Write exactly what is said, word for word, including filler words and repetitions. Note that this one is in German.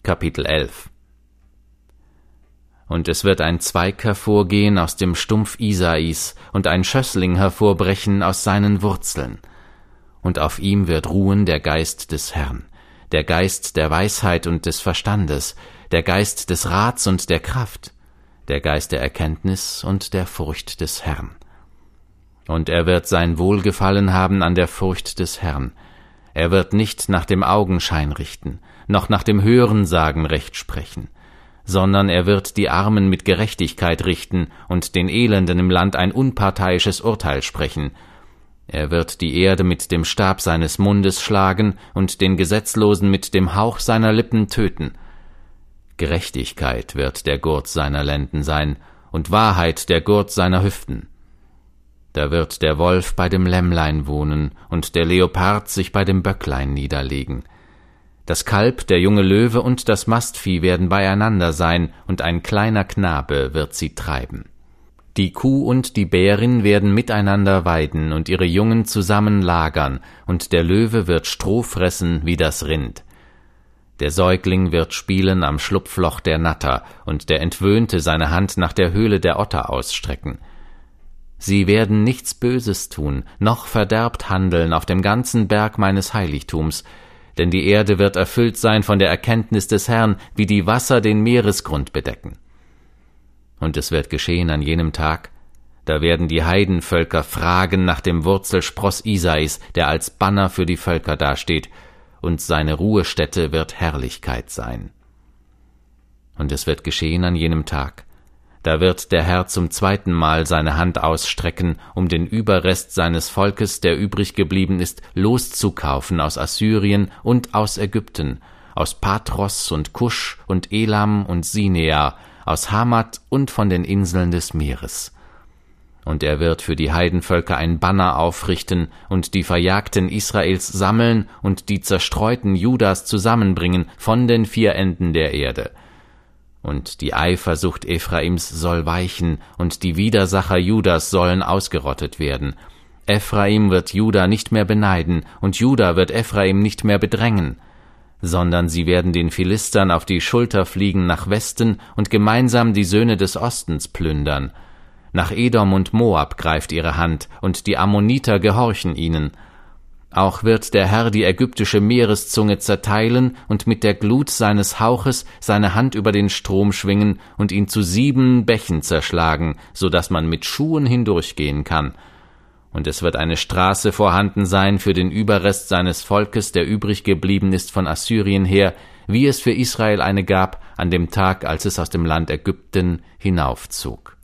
Kapitel elf. Und es wird ein Zweig hervorgehen aus dem Stumpf Isais und ein Schössling hervorbrechen aus seinen Wurzeln. Und auf ihm wird ruhen der Geist des Herrn, der Geist der Weisheit und des Verstandes, der Geist des Rats und der Kraft, der Geist der Erkenntnis und der Furcht des Herrn. Und er wird sein Wohlgefallen haben an der Furcht des Herrn. Er wird nicht nach dem Augenschein richten, noch nach dem Hörensagen Recht sprechen, sondern er wird die Armen mit Gerechtigkeit richten und den Elenden im Land ein unparteiisches Urteil sprechen. Er wird die Erde mit dem Stab seines Mundes schlagen und den Gesetzlosen mit dem Hauch seiner Lippen töten. Gerechtigkeit wird der Gurt seiner Lenden sein und Wahrheit der Gurt seiner Hüften. Da wird der Wolf bei dem Lämmlein wohnen und der Leopard sich bei dem Böcklein niederlegen. Das Kalb, der junge Löwe und das Mastvieh werden beieinander sein, und ein kleiner Knabe wird sie treiben. Die Kuh und die Bärin werden miteinander weiden und ihre Jungen zusammen lagern, und der Löwe wird Stroh fressen wie das Rind. Der Säugling wird spielen am Schlupfloch der Natter, und der Entwöhnte seine Hand nach der Höhle der Otter ausstrecken. Sie werden nichts Böses tun, noch verderbt handeln auf dem ganzen Berg meines Heiligtums, denn die Erde wird erfüllt sein von der Erkenntnis des Herrn, wie die Wasser den Meeresgrund bedecken. Und es wird geschehen an jenem Tag, da werden die Heidenvölker fragen nach dem Wurzelspross Isais, der als Banner für die Völker dasteht, und seine Ruhestätte wird Herrlichkeit sein. Und es wird geschehen an jenem Tag, da wird der Herr zum zweiten Mal seine Hand ausstrecken, um den Überrest seines Volkes, der übrig geblieben ist, loszukaufen aus Assyrien und aus Ägypten, aus Patros und Kusch und Elam und Sinea, aus Hamat und von den Inseln des Meeres. Und er wird für die Heidenvölker ein Banner aufrichten und die Verjagten Israels sammeln und die Zerstreuten Judas zusammenbringen von den vier Enden der Erde. Und die Eifersucht Ephraims soll weichen, und die Widersacher Judas sollen ausgerottet werden. Ephraim wird Juda nicht mehr beneiden, und Juda wird Ephraim nicht mehr bedrängen, sondern sie werden den Philistern auf die Schulter fliegen nach Westen und gemeinsam die Söhne des Ostens plündern. Nach Edom und Moab greift ihre Hand, und die Ammoniter gehorchen ihnen. Auch wird der Herr die ägyptische Meereszunge zerteilen und mit der Glut seines Hauches seine Hand über den Strom schwingen und ihn zu sieben Bächen zerschlagen, so dass man mit Schuhen hindurchgehen kann. Und es wird eine Straße vorhanden sein für den Überrest seines Volkes, der übrig geblieben ist von Assyrien her, wie es für Israel eine gab an dem Tag, als es aus dem Land Ägypten hinaufzog.